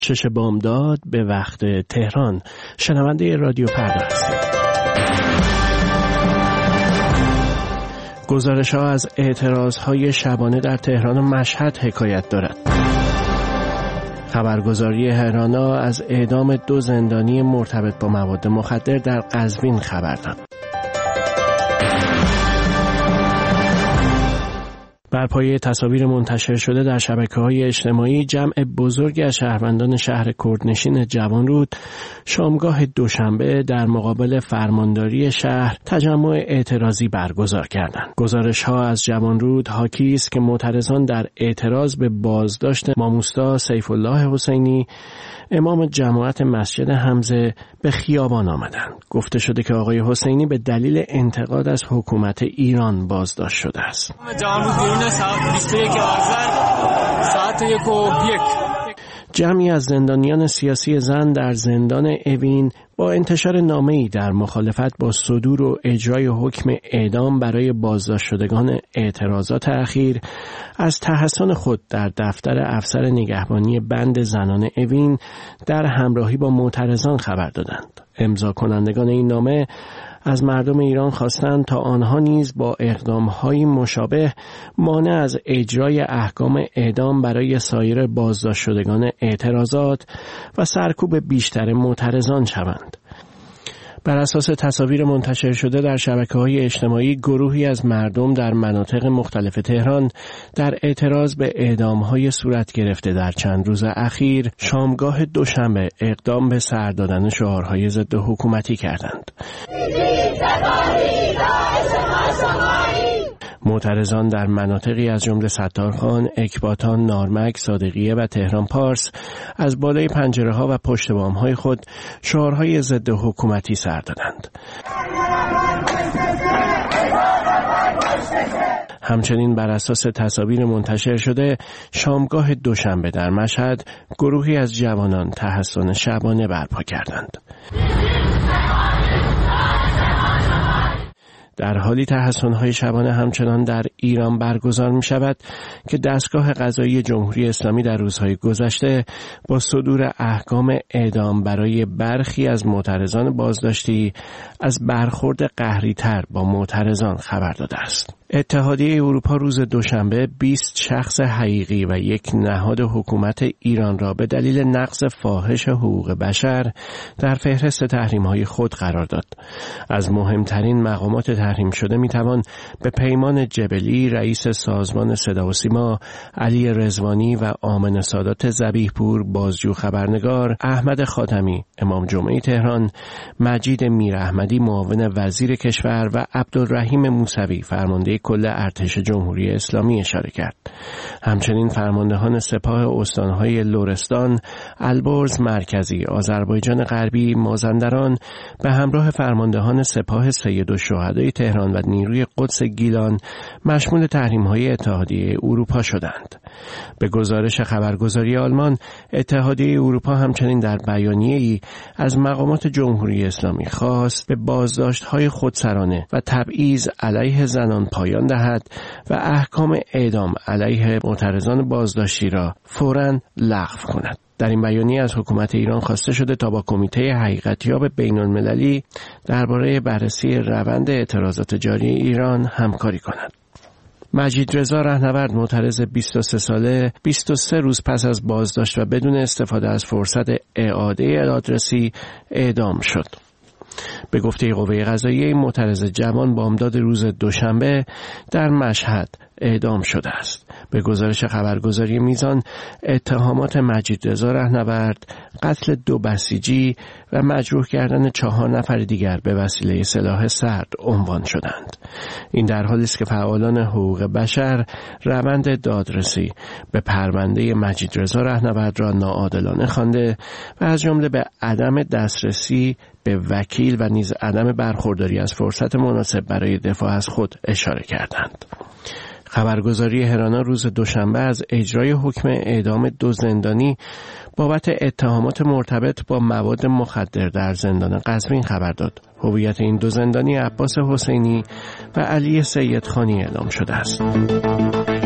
شش بامداد به وقت تهران. شنونده رادیو پرده هستید. گزارش‌ها از اعتراض‌های شبانه در تهران و مشهد حکایت دارد. خبرگزاری هرانا از اعدام 2 زندانی مرتبط با مواد مخدر در قزوین خبر داد. بر پایه تصاویر منتشر شده در شبکه‌های اجتماعی، جمع بزرگی از شهروندان شهر کردنشین جوانرود شامگاه دوشنبه در مقابل فرمانداری شهر تجمع اعتراضی برگزار کردند. گزارش‌ها از جوانرود حاکی است که معترضان در اعتراض به بازداشت ماموستا سیف الله حسینی، امام جماعت مسجد حمزه، به خیابان آمدند. گفته شده که آقای حسینی به دلیل انتقاد از حکومت ایران بازداشت شده است. جمعی از زندانیان سیاسی زن در زندان اوین با انتشار نامه‌ای در مخالفت با صدور و اجرای حکم اعدام برای بازداشت شدگان اعتراضات اخیر از تحصن خود در دفتر افسر نگهبانی بند زنان اوین در همراهی با معترضان خبر دادند. امضا کنندگان این نامه از مردم ایران خواستند تا آنها نیز با اقدام‌های مشابه مانع از اجرای احکام اعدام برای سایر بازداشت شدگان اعتراضات و سرکوب بیشتر معترضان شوند. بر اساس تصاویر منتشر شده در شبکه‌های اجتماعی، گروهی از مردم در مناطق مختلف تهران در اعتراض به اعدام‌های صورت گرفته در چند روز اخیر شامگاه دوشنبه اقدام به سر دادن شعارهای ضد حکومتی کردند. معترضان در مناطقی از جمله ستارخان، اکباتان، نارمک، صادقیه و تهران پارس از بالای پنجره‌ها و پشت بام‌های خود شعارهای ضد حکومتی سر دادند. همچنین بر اساس تصاویر منتشر شده شامگاه دوشنبه در مشهد گروهی از جوانان تحصن شبانه برپا کردند. در حالی تحصن‌های شبانه همچنان در ایران برگزار می شود که دستگاه قضایی جمهوری اسلامی در روزهای گذشته با صدور احکام اعدام برای برخی از معترضان بازداشتی از برخورد قهری‌تر با معترضان خبر داده است. اتحادیه اروپا روز دوشنبه 20 شخص حقیقی و یک نهاد حکومت ایران را به دلیل نقض فاحش حقوق بشر در فهرست تحریم‌های خود قرار داد. از مهمترین مقامات تحریم شده میتوان به پیمان جبلی، رئیس سازمان صدا و سیما، علی رضوانی و آمن سادات ذبیح‌پور، بازجو خبرنگار، احمد خاتمی، امام جمعه تهران، مجید میراحمدی، معاون وزیر کشور و عبدالرحیم موسوی، فرمانده کل ارتش جمهوری اسلامی اشاره کرد. همچنین فرماندهان سپاه استانهای لرستان، البرز مرکزی، آذربایجان غربی، مازندران به همراه فرماندهان سپاه سیدالشهدای تهران و نیروی قدس گیلان مشمول تحریم‌های اتحادیه اروپا شدند. به گزارش خبرگزاری آلمان، اتحادیه اروپا همچنین در بیانیه‌ای از مقامات جمهوری اسلامی خواست به بازداشت‌های خودسرانه و تبعیض علیه زنان پایان دهد و احکام اعدام علیه معترضان بازداشتی را فوراً لغو کند. در این بیانیه از حکومت ایران خواسته شده تا با کمیته حقیقتیاب بین‌المللی درباره بررسی روند اعتراضات جاری ایران همکاری کند. مجید رضا رهنورد، معترض 23 ساله، 23 روز پس از بازداشت و بدون استفاده از فرصت اعاده دادرسی اعدام شد. به گفته قوه قضاییه این معترض جوان بامداد روز دوشنبه در مشهد اعدام شده است. به گزارش خبرگزاری میزان، اتهامات مجید رضا رهنورد قتل 2 بسیجی و مجروح کردن 4 نفر دیگر به وسیله سلاح سرد عنوان شدند. این در حالی است که فعالان حقوق بشر روند دادرسی به پرونده مجید رضا رهنورد را ناعادلانه خوانده و از جمله به عدم دسترسی به وکیل و نیز عدم برخورداری از فرصت مناسب برای دفاع از خود اشاره کردند. خبرگزاری هرانا روز دوشنبه از اجرای حکم اعدام 2 زندانی بابت اتهامات مرتبط با مواد مخدر در زندان قزوین خبر داد. هویت این 2 زندانی عباس حسینی و علی سیدخانی اعلام شده است.